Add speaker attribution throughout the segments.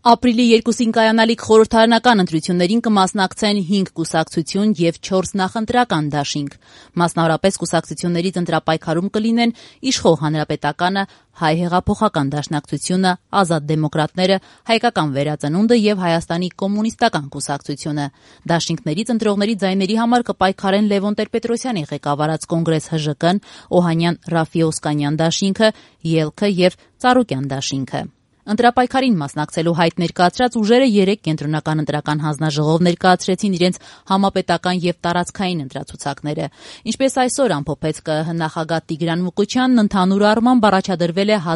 Speaker 1: Ապրիլի 2-ին կայանալիք խորհրդարանական ընտրություններին կմասնակցեն 5 կուսակցություն և 4 նախընտրական դաշինք։ Մասնավորապես կուսակցություններից ընտրապայքարում կլինեն իշխող Հանրապետականը, Հայ հեղափոխական դաշնակցությունը, Ազատ դեմոկրատները, Հայկական վերածնունդը և Հայաստանի կոմունիստական կուսակցությունը։ Դաշինքներից ընտրողների ձայների համար կպայքարեն Լևոն Տեր-Պետրոսյանի ղեկավարած Կոնգրես ՀԺԿ-ն, Օհանյան Ռաֆի Օսկանյան դաշինքը, ԵԼՔ և Ծառուկյան դաշինքը։ Ընտրապայքարին մասնակցելու հայտ ներկայացրած ուժերը 3 կենտրոնական ընտրական հանձնաժողով ներկայացրեցին իրենց համապետական և տարածքային ընտրացուցակները։ Ինչպես այսօր ամփոփեց ԿԸՀ նախագահ Տիգրան Մուկուչյանն, ընդհանուր առմամբ առաջադրվել է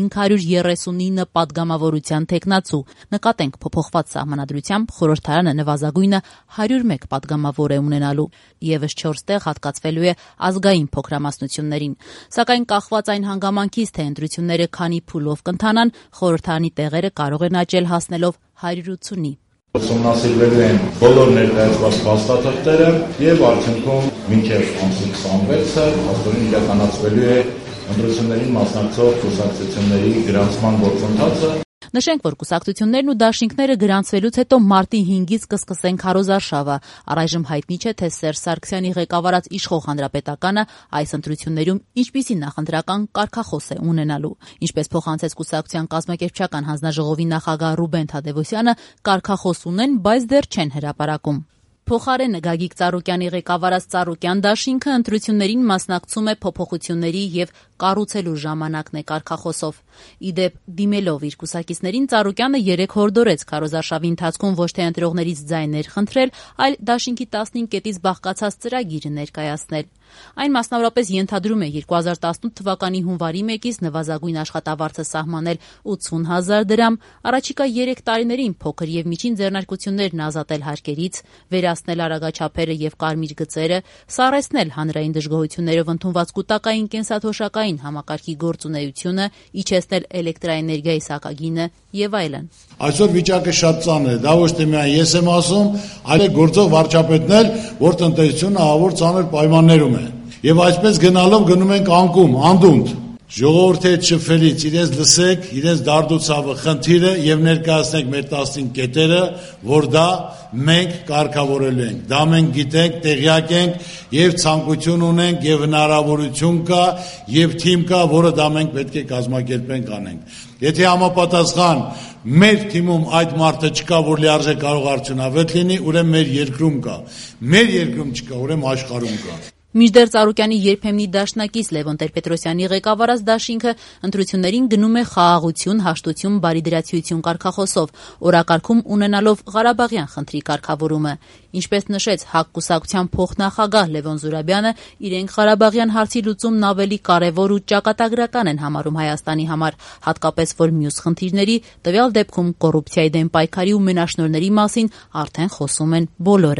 Speaker 1: 1539 պատգամավորության թեկնածու։ Նկատենք, փոփոխված սահմանադրությամբ խորհրդարանը նվազագույնը 101 պատգամավոր է ունենալու։ Եվս 4 տեղ հատկացվելու է ազգային փոքրամասնություններին։ Սակայն կախված այն հանգամանքից, թե ընտրությունները քանի փուլով կընթանան, խորհրդարանի տեղերը կարող են աճել հասնելով 180-ի։
Speaker 2: Ուսումնասիրվելու են բոլոր ներկայացված փաստաթղթերը եւ արդյունքում մինչեւ ամսի 26-ը հաստորեն իրականացվելու է ընտրություններին մասնակցող կուսակցությունների գրանցման գործընթացը։
Speaker 1: Նշենք, որ կուսակցություններն ու դաշինքները գրանցվելուց հետո մարտի 5-ից կսկսեն քարոզարշավը։ Առայժմ հայտնի չէ, թե Սերժ Սարգսյանի ղեկավարած իշխող Հանրապետականը այս ընտրություններում ինչպիսի նախընտրական կարգախոս է ունենալու։ Ինչպես փոխանցեց կուսակցության կազմակերպչական հանձնաժողովի նախագահ Ռուբեն Թադևոսյանը, կարգախոս ունեն, բայց դեռ չեն հրապարակում։ Փոխարեն Գագիկ Ծառուկյանի ղեկավարած Ծառուկյան դաշինքը ընտրություններին մասնակցում է փոփոխությունների և կառուցելու ժամանակն է կարգախոսով։ Իդեպ, դիմելով իր կուսակիցներին, Ծառուկյանը 3 հորդորեց քարոզարշավի ընթացքում ոչ թե ընտրողներից ձայներ խնդրել, այլ դաշինքի 15 կետից բաղկացած ծրագիրը ներկայացնել։ Այն մասնավորապես ենթադրում է 2018 թվականի հունվարի 1-ից նվազագույն աշխատավարձը սահմանել 80,000 դրամ, առաջիկա 3 տարիներին փոքր և միջին ձեռնարկություններն ազատել հարկերից, վերացնել արագաչափերը և կարմիր գծերը, սառեցնել հանրային դժգոհություններով ընդունված կուտակային կենսաթոշակային համակարգի գործունեությունը, իջեցնել էլեկտրաէներգիայի սակագինը եւ այլն։
Speaker 3: Այսօր վիճակը շատ ծանր է, դա ոչ թե միայն ես եմ ասում, այլ գործող վարչապետն էլ, որ տնտեսությունը ահավոր ծանր պայմաններում է։ Եվ այսպես գնալով գնում ենք անկում, անդունդ։ Ժողովրդի հետ շփվելիս իրենց լսեք, իրենց դարդուցավը խնդիրը եւ ներկայացնենք մեր 15 կետերը, որ դա մենք կարգավորելու ենք։ Դա մենք գիտենք, տեղյակ ենք եւ ցանկություն ունենք եւ հնարավորություն կա եւ թիմ կա, որը դա մենք պետք է կազմակերպենք անենք։ Եթե համապատասխան մեր թիմում այդ մարդը չկա, որ լիարժեք կարող արդյունավետ լինի, ուրեմն մեր երկրում կա։ Մեր երկրում չկա, ուրեմն աշխարհում կա։
Speaker 1: Մինչդեռ Ծառուկյանի երբեմնի դաշնակից Լևոն Տեր-Պետրոսյանի ղեկավարած դաշինքը ընտրություններին գնում է խաղաղություն, հաշտություն, բարիդրացիություն կարգախոսով, օրակարգում ունենալով Ղարաբաղյան խնդրի կարգավորումը։ Ինչպես նշեց ՀԱԿ կուսակցության փոխնախագահ Լևոն Զուրաբյանը, իրենք Ղարաբաղյան հարցի լուծումն ավելի կարևոր ու ճակատագրական են համարում Հայաստանի համար, հատկապես որ մյուս խնդիրների, տվյալ դեպքում կոռուպցիայի դեմ պայքարի ու մենաշնորհների մասին արդեն խոսում են բոլորը։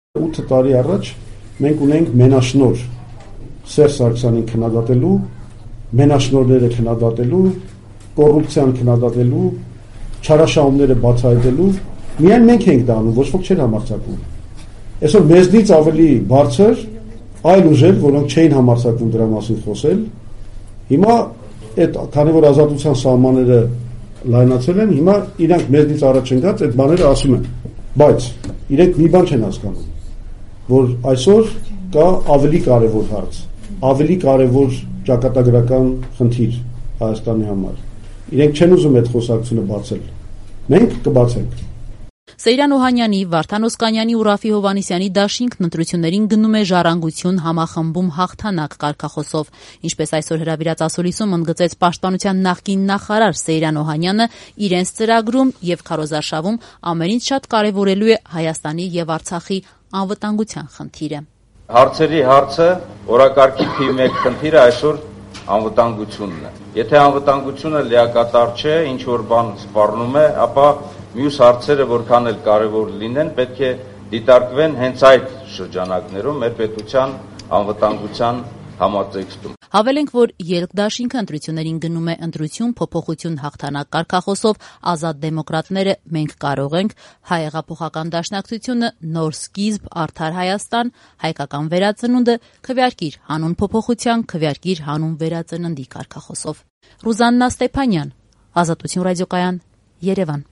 Speaker 4: 8 տարի առաջ մենք ունենք մենաշնոր Սերժ Սարգսյանին քննադատելու, մենաշնորհները քննադատելու, կոռուպցիան քննադատելու, չարաշահումները բացահայտելու, միայն մենք ենք դա անում, ոչ ոք չէր համարձակվում։ Այսօր մեզնից ավելի բարձր այլ ուժեր, որոնք չէին համարձակվում դրա մասին խոսել, հիմա այդ քանի որ ազատության սահմանները լայնացել են, հիմա իրանք մեզնից առաջ ընկած այդ բաները ասում են, բայց իրենք մի բան չեն հասկանում, որ այսօր կա ավելի կարևոր հարց, ավելի կարևոր ճակատագրական խնդիր Հայաստանի համար։ Իրենք չեն ուզում այդ խոսակցությունը բացել։ Մենք կբացենք։
Speaker 1: Սեյրան Օհանյանի, Վարդան Օսկանյանի ու Ռաֆի Հովհաննիսյանի դաշինքն ընտրություններին գնում է ժառանգություն, համախմբում, հաղթանակ կարգախոսով։ Ինչպես այսօր հրավիրած ասուլիսում ընդգծեց Պաշտպանության նախկին նախարար Սեյրան Օհանյանը, իրենց ծրագրում եւ քարոզարշավում ամեն ինչ շատ կարեւորելու է Հայաստանի եւ Արցախի անվտանգության խնդիրը։
Speaker 5: Հարցերի հարցը օրակարգի թիվ 1 խնդիրը այսօր անվտանգությունն է։ Եթե անվտանգությունը լիակատար չէ, ինչ որ բան սպառնում է, ապա մյուս հարցերը որքան էլ կարևոր լինեն, պետք է դիտարկվեն հենց այդ շրջանակներում մեր պետության անվտանգության համատեքստում։
Speaker 1: Հավելենք, որ ԵԼՔ դաշինքը ընտրություններին գնում է ընտրություն, փոփոխություն, հաղթանակ կարգախոսով, Ազատ դեմոկրատները մենք կարող ենք, Հայ հեղափոխական դաշնակցությունը նոր սկիզբ, արդար Հայաստան, Հայկական վերածնունդը քվեարկիր հանուն փոփոխության, քվեարկիր հանուն վերածննդի կարգախոսով։ Ռուզաննա Ստեփանյան, Ազատություն ռադիոկայան, Երևան։